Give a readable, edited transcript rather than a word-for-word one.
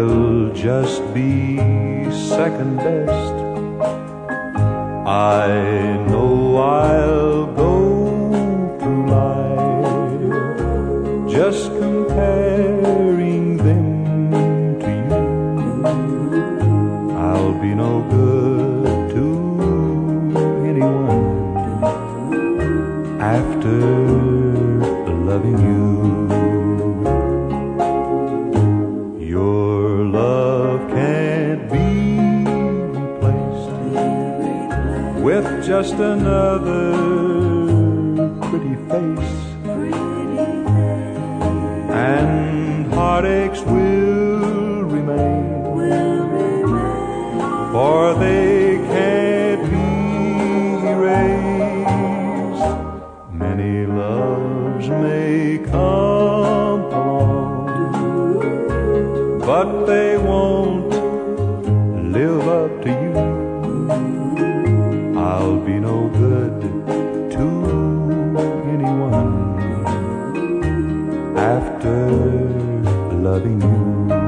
I'll just be second best. I know I'll go through life just comparing them to you. I'll be no good to anyone after loving you. Your love can't be replaced with just another pretty face, and heartaches will remain, for they can't be erased. Many loves may come along, but they won't live up to you. I'll be no good to anyone after loving you.